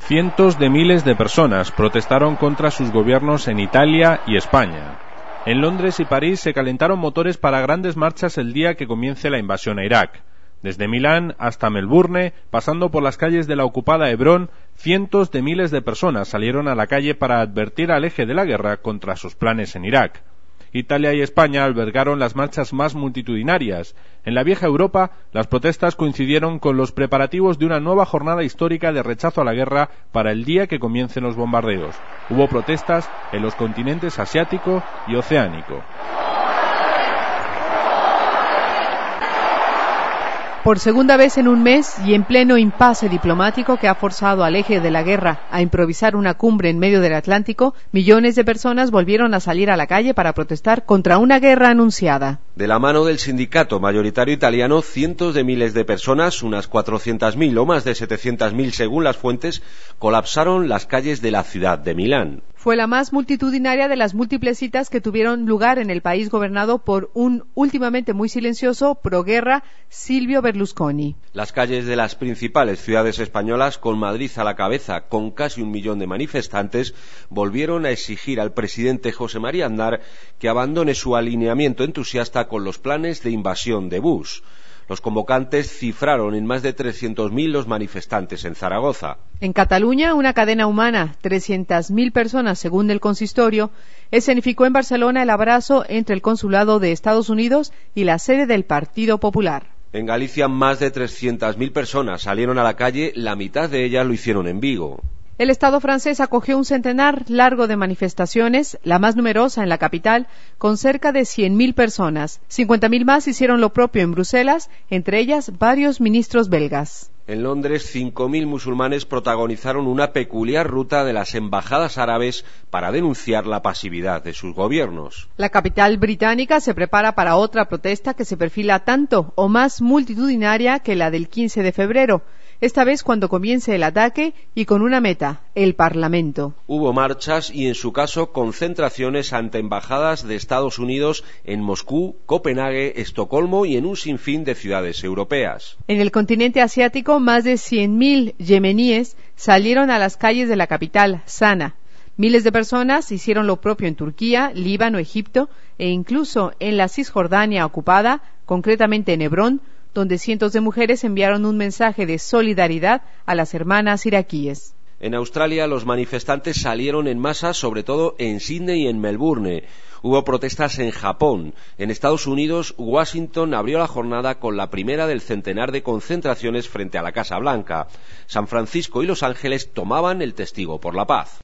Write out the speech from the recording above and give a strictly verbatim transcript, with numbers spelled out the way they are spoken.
Cientos de miles de personas protestaron contra sus gobiernos en Italia y España. En Londres y París se calentaron motores para grandes marchas el día que comience la invasión a Irak. Desde Milán hasta Melbourne, pasando por las calles de la ocupada Hebrón, cientos de miles de personas salieron a la calle para advertir al eje de la guerra contra sus planes en Irak. Italia y España albergaron las marchas más multitudinarias. En la vieja Europa, las protestas coincidieron con los preparativos de una nueva jornada histórica de rechazo a la guerra para el día que comiencen los bombardeos. Hubo protestas en los continentes asiático y oceánico. Por segunda vez en un mes y en pleno impasse diplomático que ha forzado al eje de la guerra a improvisar una cumbre en medio del Atlántico, millones de personas volvieron a salir a la calle para protestar contra una guerra anunciada. De la mano del sindicato mayoritario italiano, cientos de miles de personas, unas cuatrocientas mil o más de setecientas mil según las fuentes, colapsaron las calles de la ciudad de Milán. Fue la más multitudinaria de las múltiples citas que tuvieron lugar en el país gobernado por un últimamente muy silencioso proguerra Silvio Berlusconi. Las calles de las principales ciudades españolas, con Madrid a la cabeza, con casi un millón de manifestantes, volvieron a exigir al presidente José María Aznar que abandone su alineamiento entusiasta con los planes de invasión de Bush. Los convocantes cifraron en más de trescientos mil los manifestantes en Zaragoza. En Cataluña, una cadena humana, trescientas mil personas según el consistorio, escenificó en Barcelona el abrazo entre el consulado de Estados Unidos y la sede del Partido Popular. En Galicia, más de trescientas mil personas salieron a la calle, la mitad de ellas lo hicieron en Vigo. El Estado francés acogió un centenar largo de manifestaciones, la más numerosa en la capital, con cerca de cien mil personas. cincuenta mil más hicieron lo propio en Bruselas, entre ellas varios ministros belgas. En Londres, cinco mil musulmanes protagonizaron una peculiar ruta de las embajadas árabes para denunciar la pasividad de sus gobiernos. La capital británica se prepara para otra protesta que se perfila tanto o más multitudinaria que la del quince de febrero. Esta vez cuando comience el ataque y con una meta, el Parlamento. Hubo marchas y, en su caso, concentraciones ante embajadas de Estados Unidos en Moscú, Copenhague, Estocolmo y en un sinfín de ciudades europeas. En el continente asiático, más de cien mil yemeníes salieron a las calles de la capital, Sana. Miles de personas hicieron lo propio en Turquía, Líbano, Egipto e incluso en la Cisjordania ocupada, concretamente en Hebrón, donde cientos de mujeres enviaron un mensaje de solidaridad a las hermanas iraquíes. En Australia, los manifestantes salieron en masa, sobre todo en Sydney y en Melbourne. Hubo protestas en Japón. En Estados Unidos, Washington abrió la jornada con la primera del centenar de concentraciones frente a la Casa Blanca. San Francisco y Los Ángeles tomaban el testigo por la paz.